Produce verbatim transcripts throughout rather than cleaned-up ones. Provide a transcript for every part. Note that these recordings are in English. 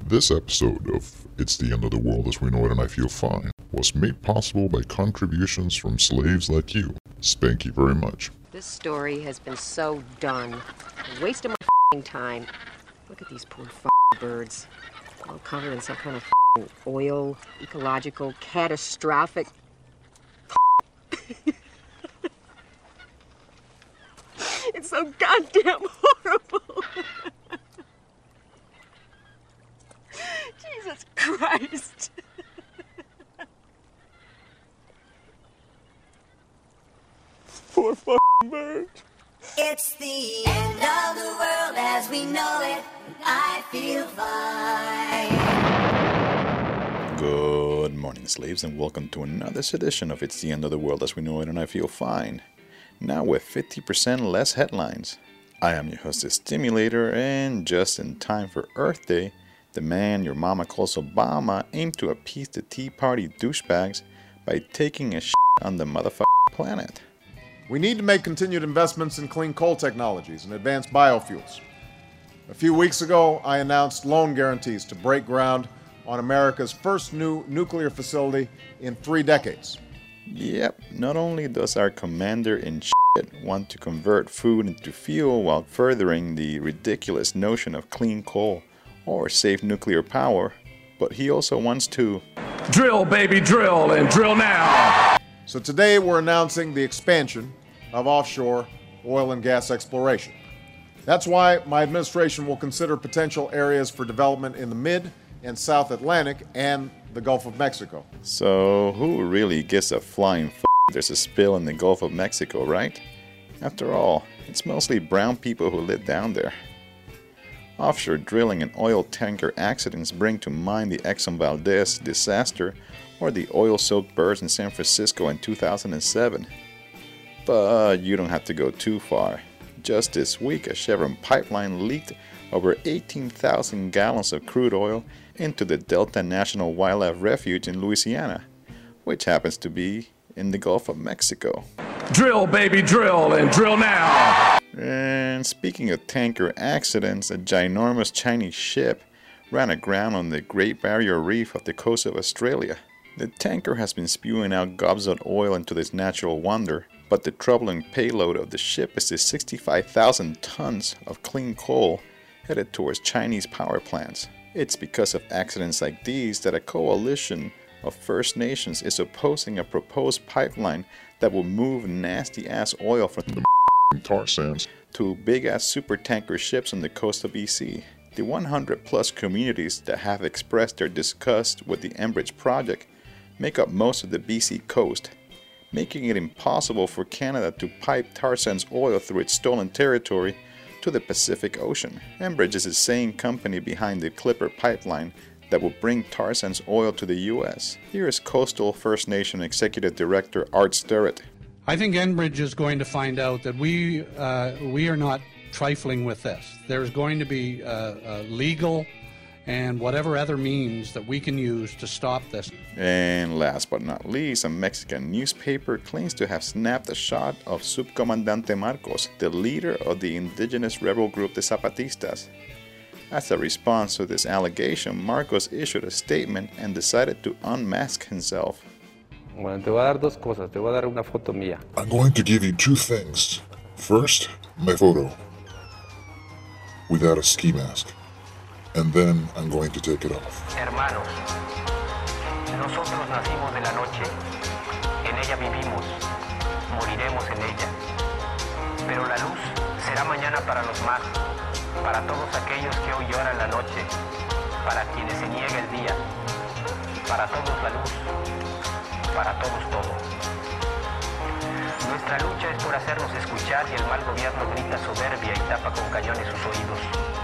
This episode of It's the End of the World as We Know It and I Feel Fine was made possible by contributions from slaves like you. Spank you very much. This story has been so done. A waste of my f***ing time. Look at these poor f***ing birds. All covered in some kind of f***ing oil, ecological, catastrophic... It's so goddamn horrible. Jesus Christ. Poor f***ing bird. It's the end of the world as we know it. I feel fine. Good morning, slaves, and welcome to another edition of It's the End of the World as We Know It and I Feel Fine. Now with fifty percent less headlines. I am your host, the Stimulator, and just in time for Earth Day, the man your mama calls Obama aimed to appease the Tea Party douchebags by taking a shit on the motherfucking planet. We need to make continued investments in clean coal technologies and advanced biofuels. A few weeks ago, I announced loan guarantees to break ground on America's first new nuclear facility in three decades. Yep, not only does our commander-in-shit want to convert food into fuel while furthering the ridiculous notion of clean coal or safe nuclear power, but he also wants to drill, baby, drill, and drill now. So today we're announcing the expansion of offshore oil and gas exploration. That's why my administration will consider potential areas for development in the mid and South Atlantic and the Gulf of Mexico. So who really gives a flying f*** there's a spill in the Gulf of Mexico, right? After all, it's mostly brown people who live down there. Offshore drilling and oil tanker accidents bring to mind the Exxon Valdez disaster or the oil-soaked birds in San Francisco in two thousand seven. But you don't have to go too far. Just this week, a Chevron pipeline leaked over eighteen thousand gallons of crude oil into the Delta National Wildlife Refuge in Louisiana, which happens to be in the Gulf of Mexico. Drill, baby, drill, and drill now. And speaking of tanker accidents, a ginormous Chinese ship ran aground on the Great Barrier Reef off the coast of Australia. The tanker has been spewing out gobs of oil into this natural wonder, but the troubling payload of the ship is the sixty-five thousand tons of clean coal headed towards Chinese power plants. It's because of accidents like these that a coalition of First Nations is opposing a proposed pipeline that will move nasty-ass oil from the tar sands to big-ass supertanker ships on the coast of B C. The one hundred plus communities that have expressed their disgust with the Enbridge project make up most of the B C coast, making it impossible for Canada to pipe tar sands oil through its stolen territory to the Pacific Ocean. Enbridge is the same company behind the Clipper pipeline that will bring tar sands oil to the U S. Here is Coastal First Nation Executive Director Art Sterrett. I think Enbridge is going to find out that we uh, we are not trifling with this. There's going to be uh, uh, legal and whatever other means that we can use to stop this. And last but not least, a Mexican newspaper claims to have snapped a shot of Subcomandante Marcos, the leader of the indigenous rebel group the Zapatistas. As a response to this allegation, Marcos issued a statement and decided to unmask himself. Bueno, te voy a dar dos cosas. Te voy a dar una foto mía. I'm going to give you two things. First, my photo without a ski mask. And then I'm going to take it off. Hermanos, nosotros nacimos de la noche, en ella vivimos, moriremos en ella. Pero la luz será mañana para los más, para todos aquellos que hoy lloran la noche, para quienes se niega el día, para todos la luz, para todos todo. Nuestra lucha es por hacernos escuchar y el mal gobierno grita soberbia y tapa con cañones sus oídos.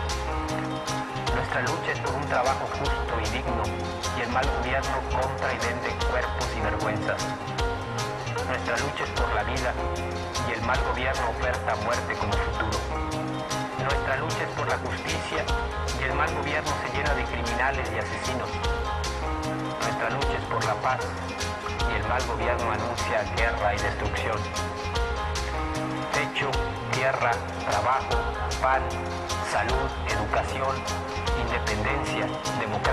Nuestra lucha es por un trabajo justo y digno y el mal gobierno compra y vende cuerpos y vergüenzas. Nuestra lucha es por la vida y el mal gobierno oferta muerte como futuro. Nuestra lucha es por la justicia y el mal gobierno se llena de criminales y asesinos. Nuestra lucha es por la paz y el mal gobierno anuncia guerra y destrucción. Techo, tierra, trabajo, pan, salud, educación, independencia, democracia.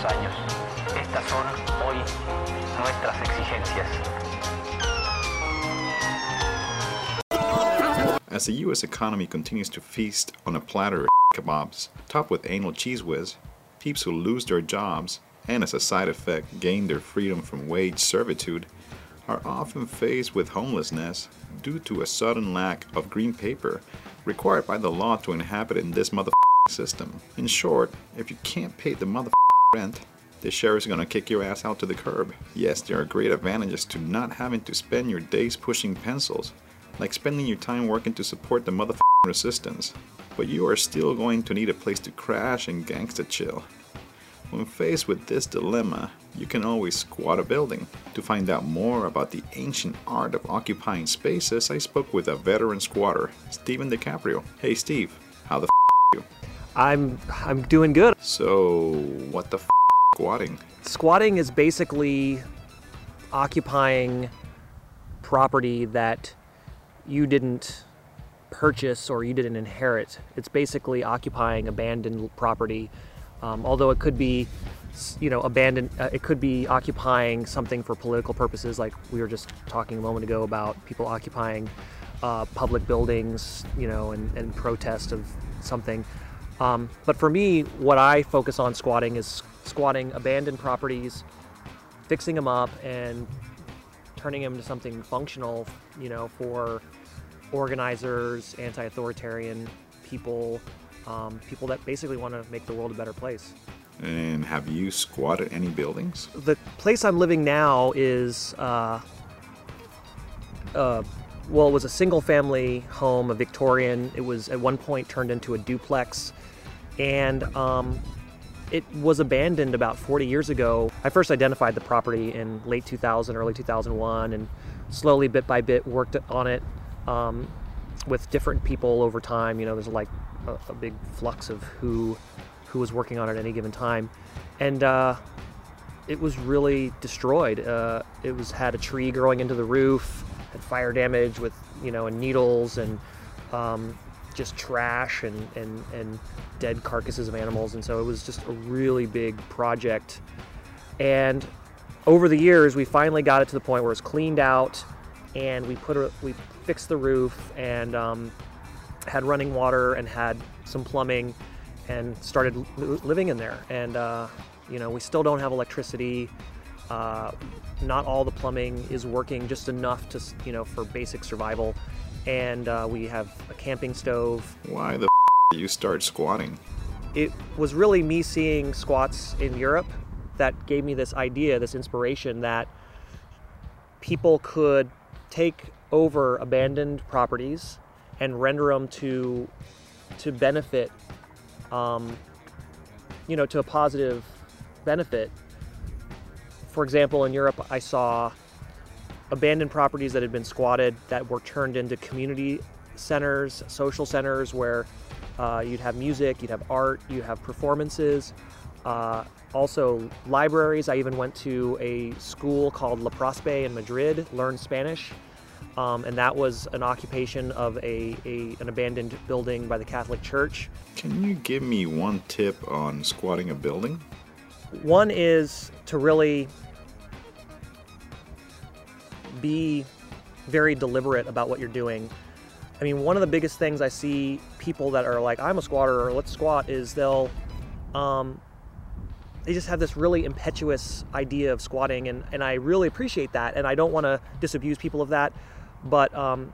años. Estas son hoy nuestras exigencias. As the U S economy continues to feast on a platter of kebabs, topped with anal cheese whiz, peeps who lose their jobs and as a side effect gain their freedom from wage servitude are often faced with homelessness due to a sudden lack of green paper required by the law to inhabit in this motherfucking system. In short, if you can't pay the motherfucking rent, the sheriff's gonna kick your ass out to the curb. Yes, there are great advantages to not having to spend your days pushing pencils, like spending your time working to support the motherfucking resistance. But you are still going to need a place to crash and gangsta chill. When faced with this dilemma, you can always squat a building. To find out more about the ancient art of occupying spaces, I spoke with a veteran squatter, Steven DiCaprio. Hey Steve, how the f are you? I'm I'm doing good. So, what the f squatting? Squatting is basically occupying property that you didn't purchase or you didn't inherit. It's basically occupying abandoned property. Um, although it could be, you know, abandoned, uh, it could be occupying something for political purposes, like we were just talking a moment ago about people occupying uh, public buildings, you know, and, and protest of something. Um, but for me, what I focus on squatting is squatting abandoned properties, fixing them up, and turning them into something functional, you know, for organizers, anti-authoritarian people, um, people that basically want to make the world a better place. And have you squatted any buildings? The place I'm living now is, uh, uh, well, it was a single-family home, a Victorian. It was at one point turned into a duplex, and um, it was abandoned about forty years ago. I first identified the property in late two thousand, early two thousand one, and slowly, bit by bit, worked on it um, with different people over time. You know, there's like a, a big flux of who who was working on it at any given time, and uh, it was really destroyed. Uh, it was had a tree growing into the roof, had fire damage with, you know, and needles and um, just trash and, and, and dead carcasses of animals. And so it was just a really big project. And over the years, we finally got it to the point where it's cleaned out, and we put a, we fixed the roof and um, had running water and had some plumbing, and started li- living in there. And uh, you know, we still don't have electricity. Uh, not all the plumbing is working, just enough to, you know, for basic survival. And uh, we have a camping stove. Why the f did you start squatting? It was really me seeing squats in Europe that gave me this idea, this inspiration that people could take over abandoned properties and render them to to benefit, um, you know, to a positive benefit. For example, in Europe, I saw abandoned properties that had been squatted that were turned into community centers, social centers where uh, you'd have music, you'd have art, you'd have performances. Uh, also libraries. I even went to a school called La Prospe in Madrid, learned Spanish. Um, and that was an occupation of a, a an abandoned building by the Catholic Church. Can you give me one tip on squatting a building? One is to really be very deliberate about what you're doing. I mean, one of the biggest things I see people that are like, I'm a squatter, or let's squat, is they'll, um, they just have this really impetuous idea of squatting, and, and I really appreciate that, and I don't want to disabuse people of that, but, um,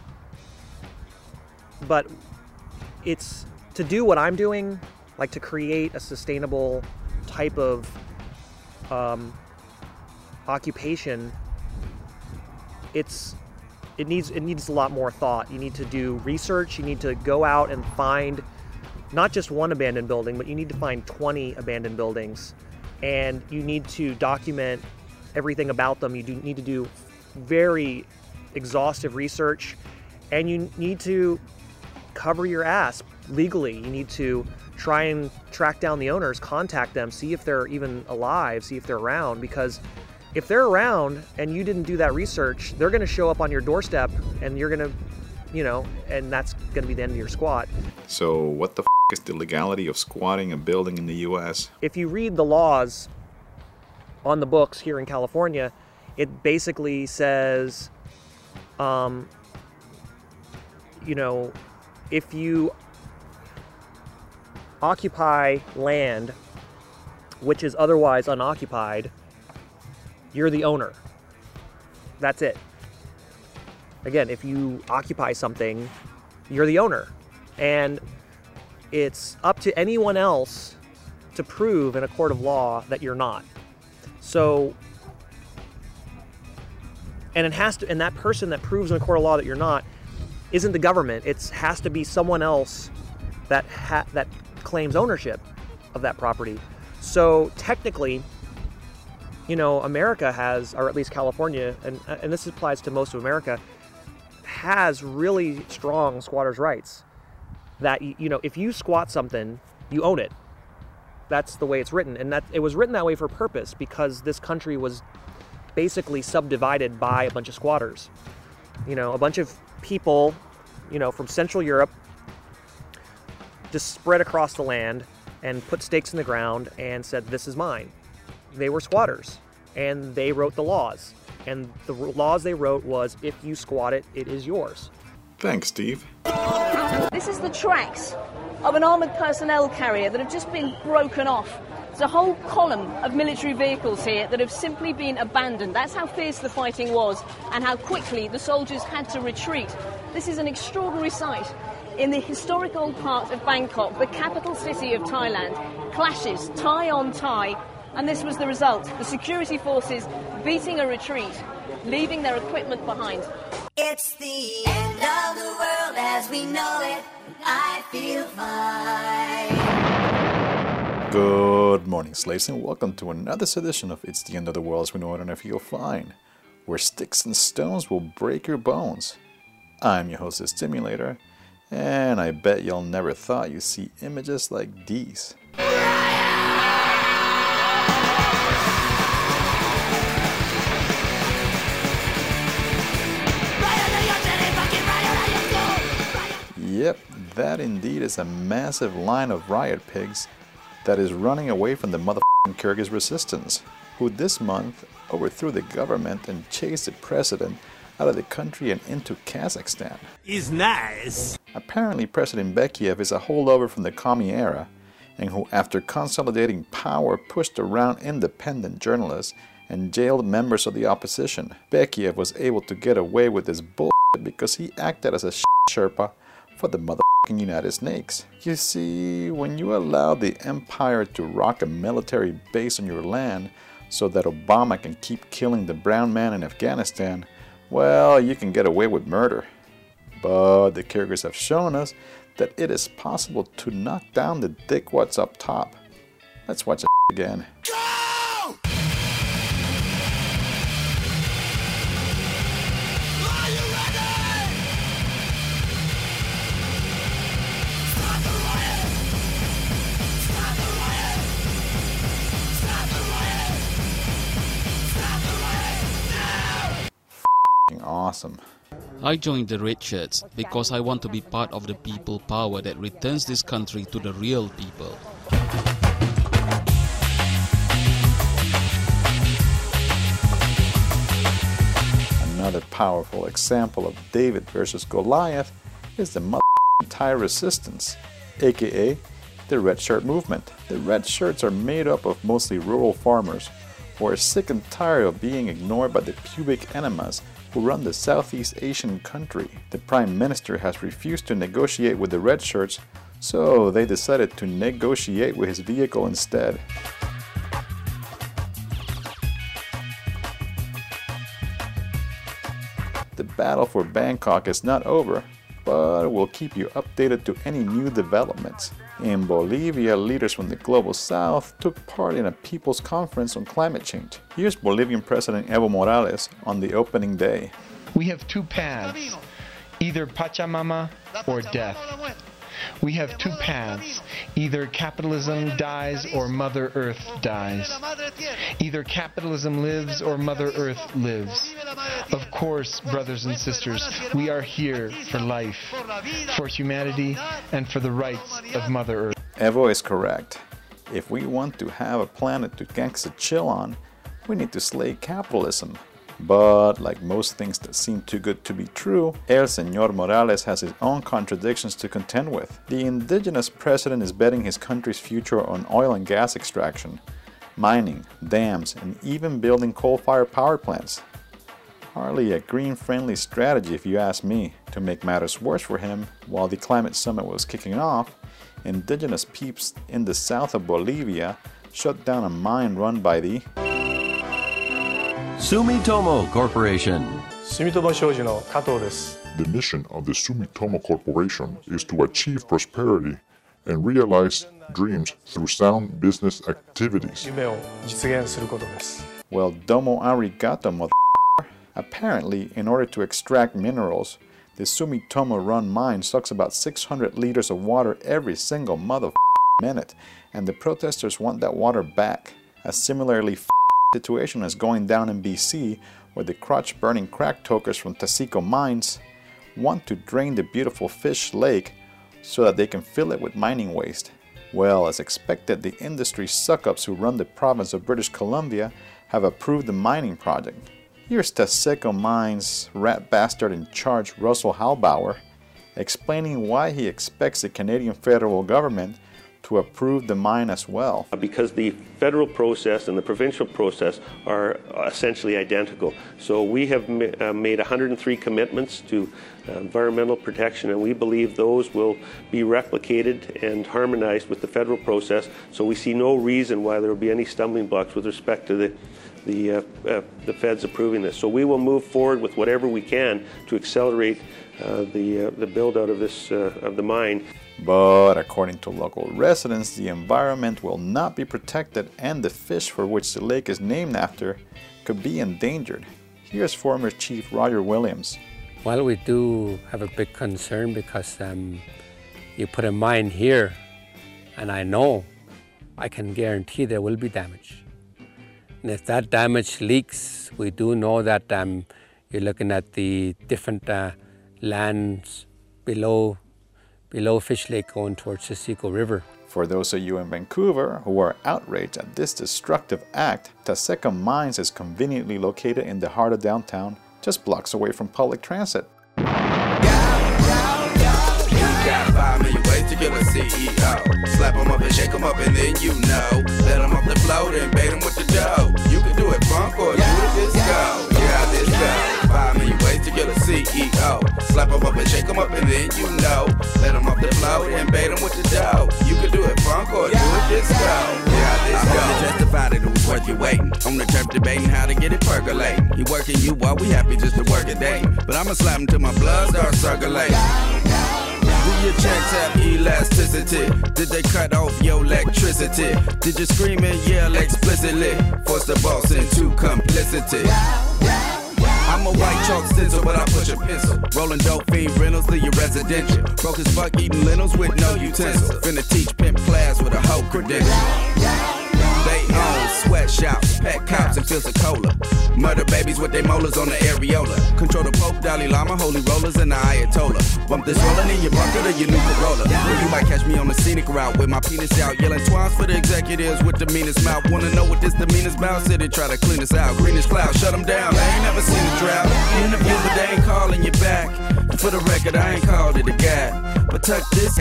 but it's to do what I'm doing, like to create a sustainable type of um, occupation. It's it needs it needs a lot more thought. You need to do research. You need to go out and find not just one abandoned building, but you need to find twenty abandoned buildings, and you need to document everything about them. You do need to do very exhaustive research, and you need to cover your ass legally. You need to try and track down the owners, contact them, see if they're even alive, see if they're around, because if they're around and you didn't do that research, they're going to show up on your doorstep, and you're going to, you know, and that's going to be the end of your squat. So what the f is the legality of squatting a building in the U S? If you read the laws on the books here in California, it basically says, um, you know, if you occupy land which is otherwise unoccupied, you're the owner. That's it. Again, if you occupy something, you're the owner. And it's up to anyone else to prove in a court of law that you're not. So, and it has to, and that person that proves in a court of law that you're not isn't the government. It has to be someone else that ha that claims ownership of that property. So technically, you know, America has, or at least California, and and this applies to most of America, has really strong squatters' rights. That, you know, if you squat something, you own it. That's the way it's written, and that it was written that way for purpose, because this country was basically subdivided by a bunch of squatters. You know, a bunch of people, you know, from Central Europe just spread across the land and put stakes in the ground and said, this is mine. They were squatters, and they wrote the laws. And the laws they wrote was, if you squat it, it is yours. Thanks, Steve. This is the tracks of an armoured personnel carrier that have just been broken off. There's a whole column of military vehicles here that have simply been abandoned. That's how fierce the fighting was and how quickly the soldiers had to retreat. This is an extraordinary sight. In the historic old part of Bangkok, the capital city of Thailand, clashes tie on tie, and this was the result. The security forces beating a retreat, leaving their equipment behind. It's the end of the world as we know it. I feel fine. Good morning, slaves, and welcome to another edition of It's the End of the World as we know it and I feel fine, where sticks and stones will break your bones. I'm your host, the Stimulator, and I bet y'all never thought you'd see images like these. Yep, that indeed is a massive line of riot pigs that is running away from the motherfucking Kyrgyz resistance, who this month overthrew the government and chased the president out of the country and into Kazakhstan. Is nice. Apparently President Bekiev is a holdover from the commie era, and who after consolidating power pushed around independent journalists and jailed members of the opposition. Bekiev was able to get away with this bullshit because he acted as a shit Sherpa for the motherfucking United Snakes. You see, when you allow the empire to rock a military base on your land so that Obama can keep killing the brown man in Afghanistan, well, you can get away with murder. But the Kyrgyz have shown us that it is possible to knock down the dickwads up top. Let's watch it again. Awesome. I joined the Red Shirts because I want to be part of the people power that returns this country to the real people. Another powerful example of David versus Goliath is the motherfucking Thai resistance, aka the Red Shirt movement. The Red Shirts are made up of mostly rural farmers who are sick and tired of being ignored by the pubic enemas who run the Southeast Asian country. The Prime Minister has refused to negotiate with the Red Shirts, so they decided to negotiate with his vehicle instead. The battle for Bangkok is not over, but we'll keep you updated to any new developments. In Bolivia, leaders from the Global South took part in a people's conference on climate change. Here's Bolivian President Evo Morales on the opening day. We have two paths, either Pachamama or death. We have two paths, either capitalism dies or Mother Earth dies. Either capitalism lives or Mother Earth lives. Of course, brothers and sisters, we are here for life, for humanity, and for the rights of Mother Earth. Evo is correct. If we want to have a planet to gangsta chill on, we need to slay capitalism. But like most things that seem too good to be true, El Señor Morales has his own contradictions to contend with. The indigenous president is betting his country's future on oil and gas extraction, mining, dams, and even building coal-fired power plants. Hardly a green-friendly strategy if you ask me. To make matters worse for him, while the climate summit was kicking off, indigenous peeps in the south of Bolivia shut down a mine run by the Sumitomo Corporation. Sumitomo Shoji no Kato desu. The mission of the Sumitomo Corporation is to achieve prosperity and realize dreams through sound business activities. 夢を実現することです。 Well, domo arigato, mother. Apparently, in order to extract minerals, the Sumitomo-run mine sucks about six hundred liters of water every single mother minute, and the protesters want that water back. A similarly situation is going down in B C, where the crotch-burning crack tokers from Taseko mines want to drain the beautiful fish lake so that they can fill it with mining waste. Well, as expected, the industry suck-ups who run the province of British Columbia have approved the mining project. Here's Taseko Mines' rat bastard in charge, Russell Halbauer, explaining why he expects the Canadian federal government to approve the mine as well. Because the federal process and the provincial process are essentially identical. So we have uh, made one hundred three commitments to uh, environmental protection, and we believe those will be replicated and harmonized with the federal process. So we see no reason why there will be any stumbling blocks with respect to the the, uh, uh, the feds approving this. So we will move forward with whatever we can to accelerate uh, the, uh, the build out of this uh, of the mine. But according to local residents, the environment will not be protected, and the fish for which the lake is named after could be endangered. Here's former Chief Roger Williams. Well, we do have a big concern because um, you put a mine here, and I know, I can guarantee there will be damage. And if that damage leaks, we do know that um, you're looking at the different uh, lands below below Fish Lake going towards the Taseko River. For those of you in Vancouver who are outraged at this destructive act, Taseko Mines is conveniently located in the heart of downtown, just blocks away from public transit. You got five million ways to kill a C E O. Slap them up and shake them up and then you know. Let them off the float and bait them with the dough. You can do it funk or do it disco. Yeah, this go. Five million ways to kill a C E O. Slap them up and shake them up and then you know. Let them off the float and bait them with the dough. You can do it funk or do it disco. Yeah, this go. I hope you testified that it was worth your waiting. On the turf debating how to get it percolating. You working you while we happy just to work a day. But I'ma slap them till my blood starts circulating. Do your checks have elasticity? Did they cut off your electricity? Did you scream and yell explicitly? Force the boss into complicity. I'm a white chalk stencil, but I push a pencil. Rolling dope fiend rentals, leave you residential. Broke as fuck eating lentils with no utensils. Finna teach pimp class with a whole credential. They own sweatshops, pet cops, and fields of cola. Murder babies with their molars on the areola. Control the Pope, Dalai Lama, holy rollers, and the Ayatollah. Bump this rolling in your bucket or your new Corolla. Or you might catch me on the scenic route with my penis out, yelling twines for the executives with the meanest mouth. Wanna know what this the meanest mouth? City try to clean us out. Greenest cloud, shut them down. They ain't never seen a drought. Interview, but they ain't calling you back. For the record, I ain't called it a gap. But tuck this.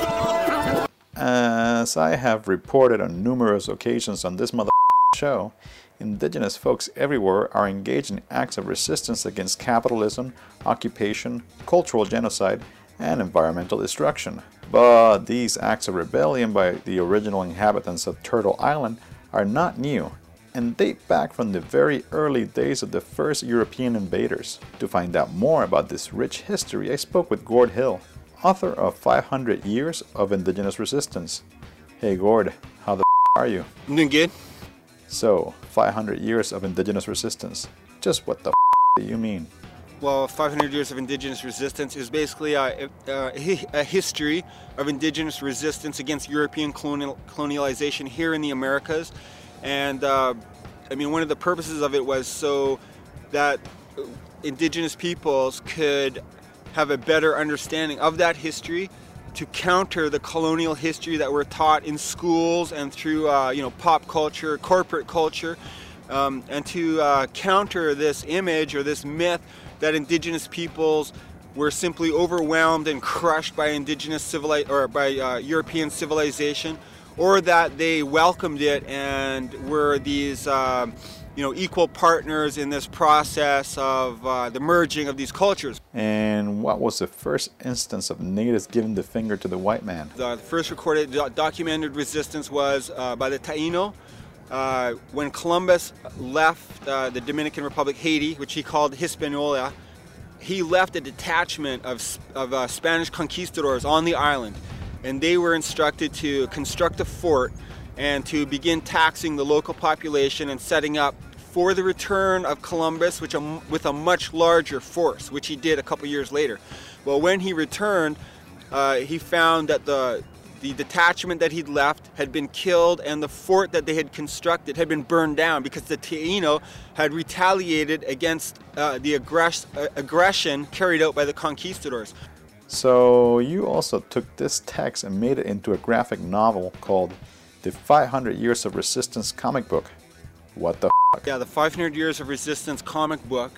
As I have reported on numerous occasions on this mother show, indigenous folks everywhere are engaged in acts of resistance against capitalism, occupation, cultural genocide, and environmental destruction. But these acts of rebellion by the original inhabitants of Turtle Island are not new and date back from the very early days of the first European invaders. To find out more about this rich history, I spoke with Gord Hill, author of five hundred years of Indigenous Resistance. Hey Gord, how the f are you? I'm doing good. So, five hundred years of Indigenous Resistance. Just what the f do you mean? Well, five hundred years of Indigenous Resistance is basically a, a, a history of Indigenous resistance against European colonial, colonialization here in the Americas. And uh, I mean, one of the purposes of it was so that Indigenous peoples could have a better understanding of that history to counter the colonial history that we're taught in schools and through uh, you know, pop culture, corporate culture, um, and to uh, counter this image or this myth that Indigenous peoples were simply overwhelmed and crushed by Indigenous civili- or by uh, European civilization, or that they welcomed it and were these uh, you know, equal partners in this process of uh, the merging of these cultures. And what was the first instance of natives giving the finger to the white man? The first recorded do documented resistance was uh, by the Taino. Uh, when Columbus left uh, the Dominican Republic, Haiti, which he called Hispaniola, he left a detachment of, of uh, Spanish conquistadors on the island, and they were instructed to construct a fort and to begin taxing the local population and setting up for the return of Columbus, which um, with a much larger force, which he did a couple years later. Well, when he returned, uh, he found that the the detachment that he'd left had been killed, and the fort that they had constructed had been burned down because the Taino had retaliated against uh, the aggress uh, aggression carried out by the conquistadors. So you also took this text and made it into a graphic novel called The five hundred Years of Resistance comic book. What the f***? Yeah, the five hundred Years of Resistance comic book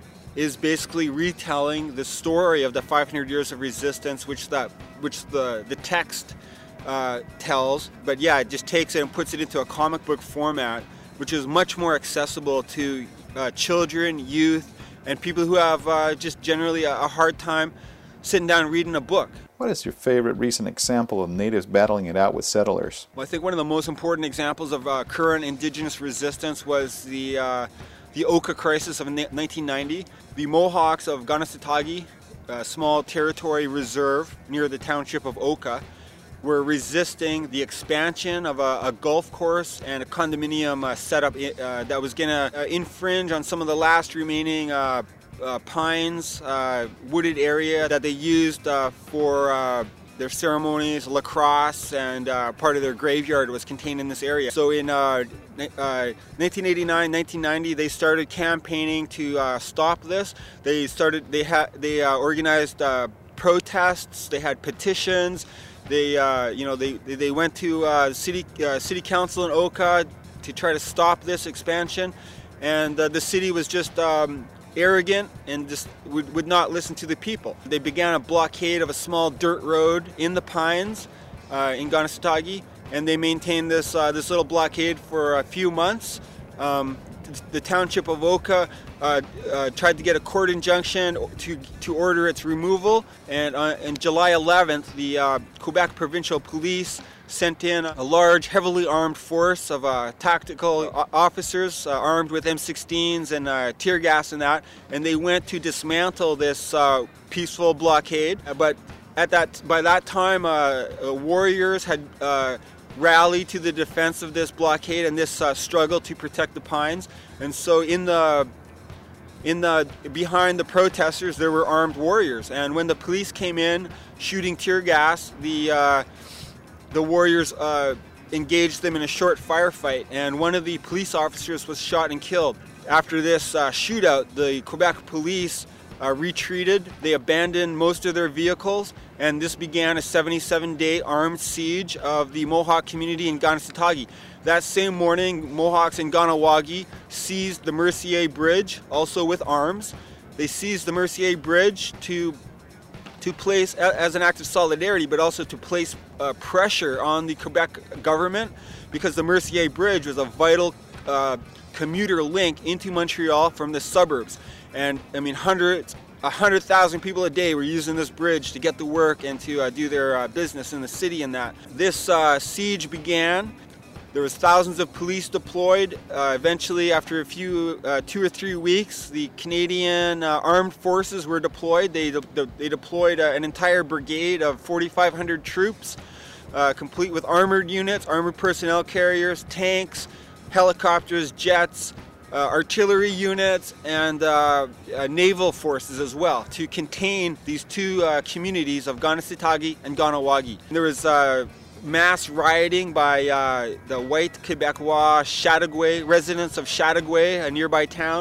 is basically retelling the story of the five hundred Years of Resistance, which that which the the text uh, tells. But yeah, it just takes it and puts it into a comic book format, which is much more accessible to uh, children, youth, and people who have uh, just generally a, a hard time sitting down and reading a book. What is your favorite recent example of natives battling it out with settlers? Well, I think one of the most important examples of uh, current Indigenous resistance was the uh, the Oka crisis of nineteen ninety. The Mohawks of Ganasatagi, a small territory reserve near the township of Oka, were resisting the expansion of a, a golf course and a condominium uh, setup uh, that was going to uh, infringe on some of the last remaining uh, Uh, pines, uh, wooded area that they used uh, for uh, their ceremonies, lacrosse, and uh, part of their graveyard was contained in this area. So in uh, uh, nineteen eighty-nine, nineteen ninety, they started campaigning to uh, stop this. They started, they had, they uh, organized uh, protests. They had petitions. They, uh, you know, they they went to uh, city uh, city council in Oka to try to stop this expansion, and uh, the city was just. Um, arrogant and just would, would not listen to the people. They began a blockade of a small dirt road in the pines uh, in Ganasatagi, and they maintained this uh, this little blockade for a few months. Um, the township of Oka uh, uh, tried to get a court injunction to to order its removal, and on uh, July eleventh, the uh, Quebec Provincial Police sent in a large, heavily armed force of uh, tactical officers uh, armed with M sixteens and uh, tear gas and that, and they went to dismantle this uh, peaceful blockade. But at that, by that time, uh, warriors had uh, rallied to the defense of this blockade and this uh, struggle to protect the pines. And so, in the in the behind the protesters, there were armed warriors. And when the police came in, shooting tear gas, the uh, The warriors uh, engaged them in a short firefight, and one of the police officers was shot and killed. After this uh, shootout, the Quebec police uh, retreated. They abandoned most of their vehicles, and this began a seventy-seven day armed siege of the Mohawk community in Ganasatagi. That same morning, Mohawks in Ganawagi seized the Mercier Bridge, also with arms. They seized the Mercier Bridge to to place, as an act of solidarity, but also to place uh, pressure on the Quebec government, because the Mercier Bridge was a vital uh, commuter link into Montreal from the suburbs. And I mean, hundreds, a hundred thousand people a day were using this bridge to get to work and to uh, do their uh, business in the city and that. This uh, siege began. There was thousands of police deployed. Uh, eventually, after a few, uh, two or three weeks, the Canadian uh, armed forces were deployed. They, de they deployed uh, an entire brigade of forty-five hundred troops, uh, complete with armored units, armored personnel carriers, tanks, helicopters, jets, uh, artillery units, and uh, uh, naval forces as well, to contain these two uh, communities of Ganasatagi and Ganawagi. There was uh, mass rioting by uh, the white Quebecois Chateauguay, residents of Chateauguay, a nearby town.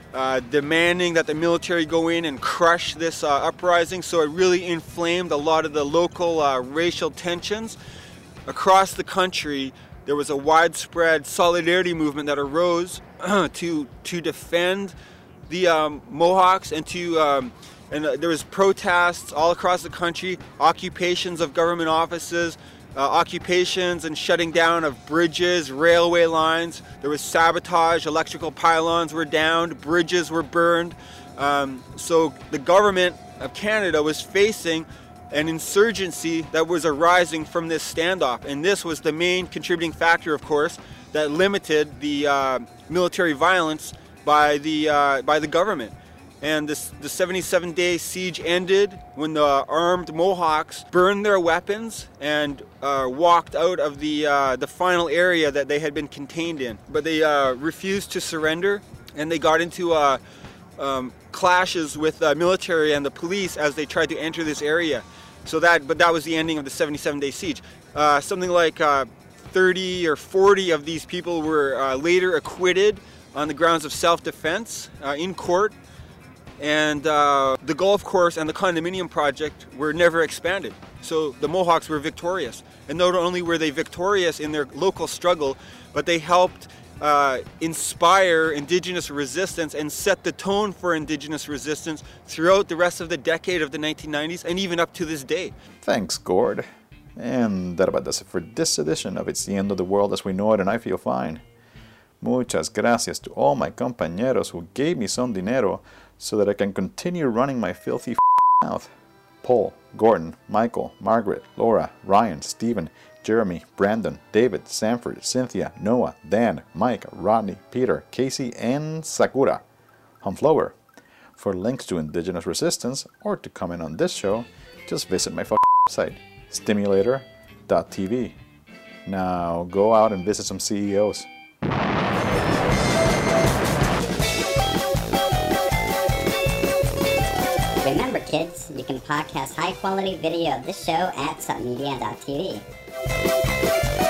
uh, demanding that the military go in and crush this uh, uprising. So it really inflamed a lot of the local uh, racial tensions. Across the country, there was a widespread solidarity movement that arose to to defend the um, Mohawks and to um, and uh, there was protests all across the country, occupations of government offices, uh, occupations and shutting down of bridges, railway lines. There was sabotage, electrical pylons were downed, bridges were burned. Um, so the government of Canada was facing an insurgency that was arising from this standoff, and this was the main contributing factor, of course, that limited the uh, military violence by the uh, by the government. And this, the seventy-seven day siege ended when the armed Mohawks burned their weapons and uh, walked out of the uh, the final area that they had been contained in. But they uh, refused to surrender, and they got into uh, um, clashes with the military and the police as they tried to enter this area. So that, but that was the ending of the seventy-seven day siege. Uh, something like uh, thirty or forty of these people were uh, later acquitted on the grounds of self-defense uh, in court. And uh, the golf course and the condominium project were never expanded. So the Mohawks were victorious. And not only were they victorious in their local struggle, but they helped uh, inspire Indigenous resistance and set the tone for Indigenous resistance throughout the rest of the decade of the nineteen nineties and even up to this day. Thanks, Gord. And that about does it for this edition of It's the End of the World as We Know It and I Feel Fine. Muchas gracias to all my compañeros who gave me some dinero so that I can continue running my filthy mouth. Paul, Gordon, Michael, Margaret, Laura, Ryan, Stephen, Jeremy, Brandon, David, Sanford, Cynthia, Noah, Dan, Mike, Rodney, Peter, Casey, and Sakura. Humflower. For links to Indigenous resistance or to comment on this show, just visit my website, stimulator dot t v. Now go out and visit some C E Os. Remember, kids, you can podcast high-quality video of this show at submedia dot t v.